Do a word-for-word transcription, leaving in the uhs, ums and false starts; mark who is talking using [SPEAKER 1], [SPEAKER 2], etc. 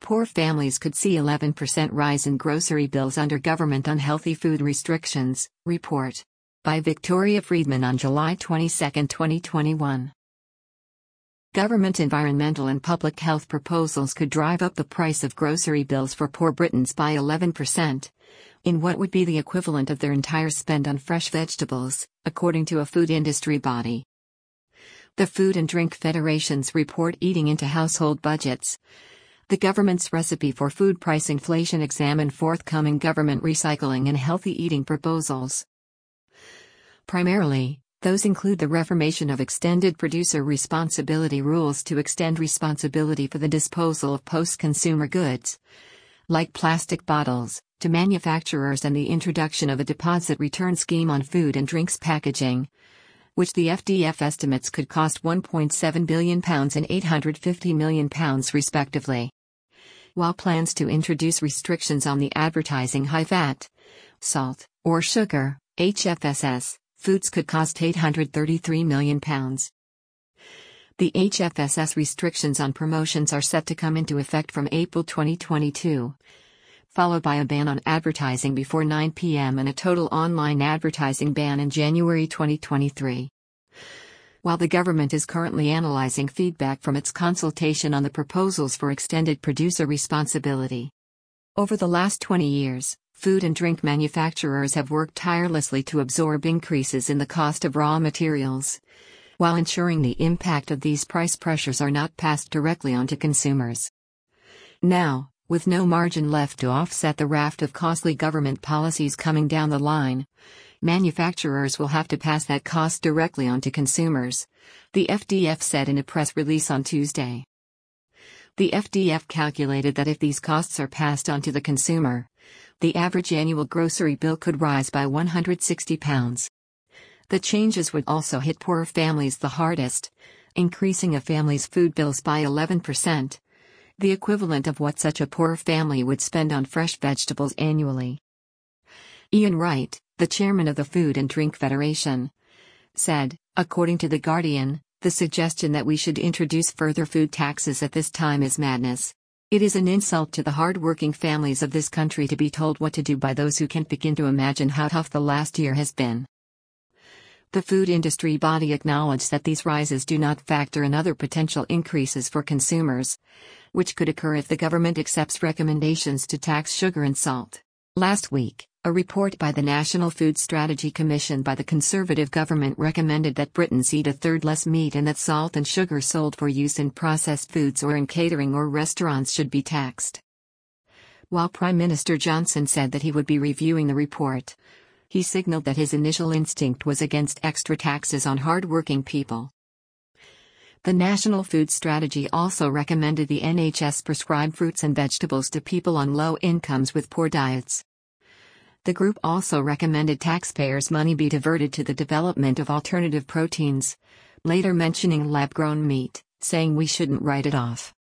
[SPEAKER 1] Poor families could see eleven percent rise in grocery bills under government unhealthy food restrictions, report. By Victoria Friedman on July twenty-second, twenty twenty-one. Government environmental and public health proposals could drive up the price of grocery bills for poor Britons by eleven percent, in what would be the equivalent of their entire spend on fresh vegetables, according to a food industry body. The Food and Drink Federation's report Eating into Household Budgets. The government's recipe for food price inflation examined forthcoming government recycling and healthy eating proposals. Primarily, those include the reformation of extended producer responsibility rules to extend responsibility for the disposal of post-consumer goods, like plastic bottles, to manufacturers, and the introduction of a deposit return scheme on food and drinks packaging, which the F D F estimates could cost one point seven billion pounds and eight hundred fifty million pounds respectively. While plans to introduce restrictions on the advertising high-fat, salt, or sugar, H F S S, foods could cost eight hundred thirty-three million pounds. The H F S S restrictions on promotions are set to come into effect from April twenty twenty-two, followed by a ban on advertising before nine p m and a total online advertising ban in January twenty twenty-three. While the government is currently analyzing feedback from its consultation on the proposals for extended producer responsibility. Over the last twenty years, food and drink manufacturers have worked tirelessly to absorb increases in the cost of raw materials, while ensuring the impact of these price pressures are not passed directly on to consumers. Now, with no margin left to offset the raft of costly government policies coming down the line, manufacturers will have to pass that cost directly on to consumers, the F D F said in a press release on Tuesday. The F D F calculated that if these costs are passed on to the consumer, the average annual grocery bill could rise by one hundred sixty pounds. The changes would also hit poorer families the hardest, increasing a family's food bills by eleven percent, the equivalent of what such a poor family would spend on fresh vegetables annually. Ian Wright, the chairman of the Food and Drink Federation, said, according to The Guardian, the suggestion that we should introduce further food taxes at this time is madness. It is an insult to the hard-working families of this country to be told what to do by those who can't begin to imagine how tough the last year has been. The food industry body acknowledged that these rises do not factor in other potential increases for consumers, which could occur if the government accepts recommendations to tax sugar and salt. Last week, a report by the National Food Strategy Commission by the Conservative government recommended that Britons eat a third less meat and that salt and sugar sold for use in processed foods or in catering or restaurants should be taxed. While Prime Minister Johnson said that he would be reviewing the report, he signaled that his initial instinct was against extra taxes on hard-working people. The National Food Strategy also recommended the N H S prescribe fruits and vegetables to people on low incomes with poor diets. The group also recommended taxpayers' money be diverted to the development of alternative proteins, later mentioning lab-grown meat, saying we shouldn't write it off.